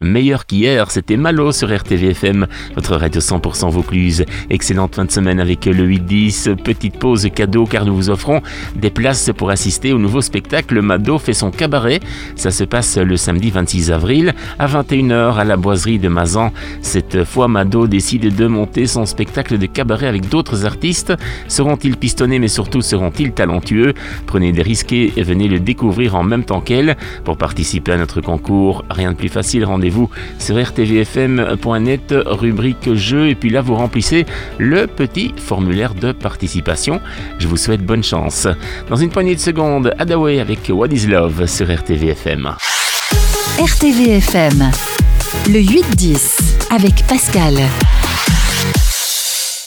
meilleur qu'hier. C'était Malo sur RTVFM, votre radio 100% Vaucluse. Excellente fin de semaine avec le 8-10. Petite pause cadeau car nous vous offrons des places pour assister au nouveau spectacle Mado fait son cabaret. Ça se passe le samedi 26 avril à 21h à la boiserie de Mazan. Cette fois, Mado décide de monter son spectacle de cabaret avec d'autres artistes. Seront-ils pistonnés mais surtout seront-ils talentueux? Prenez des risques et venez le découvrir en même temps qu'elle. Pour participer à notre concours, rien de plus facile, rendez-vous sur rtvfm.net, rubrique jeux, et puis là vous remplissez le petit formulaire de participation. Je vous souhaite bonne chance. Dans une poignée de secondes, Hadaway avec What is Love sur RTVFM. RTVFM, le 8-10 avec Pascal.